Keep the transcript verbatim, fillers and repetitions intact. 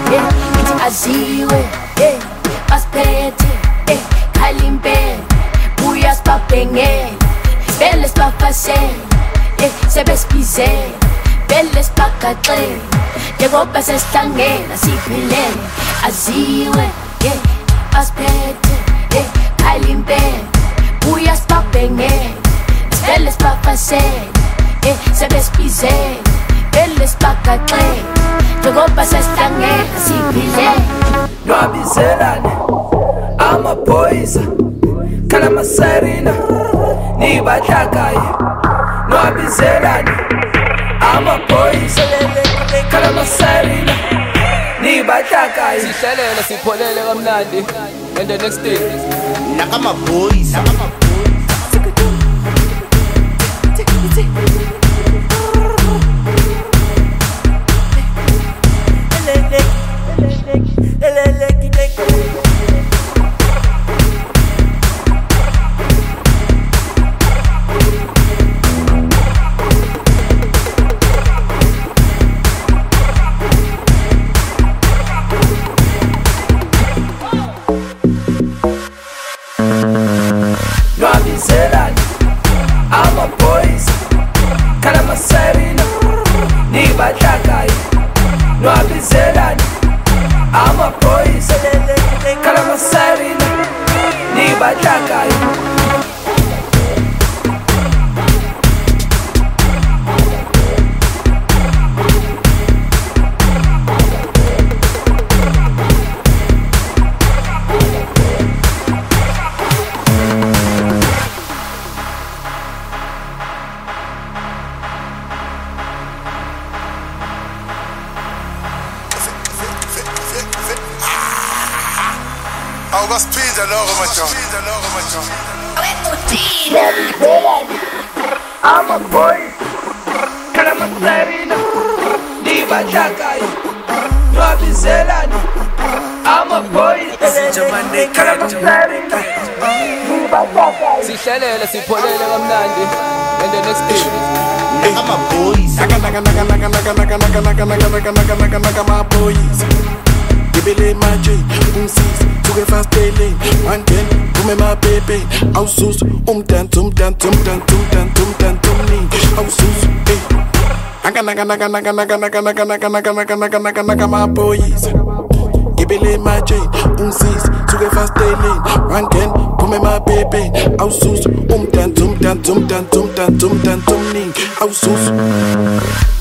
eh ngithi aziwe eh basiphethe eh khalimpela buya sibabhengele vele sibafasele eh sebesibizele vele sibagaxele njengoba sesihlangene siphilele aziwe eh basiphethe eh khalimpela buya sibabhengele vele sibafasele eh sebesibizele vele sibagaxele njengoba sesihlangene siphilele Nwabizelane amaphoyisa khala masarina nibahlakaye Nwabizelane amaphoyisa khala masarina nibahlakaye Sihlelele sipholele kamnandi and the next day nakamaphoyisa Nwabizelane amaphoyisa khala masarina nibahlakaye Nwabizelane amaphoyisa khala masarina nibahlakaye Awukasphinda lokho madoda Nwabizelane amaphoyisa khala masarina nibahlakaye Nwabizelane amaphoyisa khala masarina nibahlakaye Sihlelele sipholele kamnandi and the next day nakamaphoyisa nakamaphoyisa gibele manje umsisi suke fasteleni mangena kume mapepe awususu umdanso umdanso umdanso umdanso umdanso omningi awususu eh nakamaphoyisa gibele manje umsisi suke fasteleni mangena kume mapepe awususu umdanso umdanso umdanso umdanso umdanso omningi awususu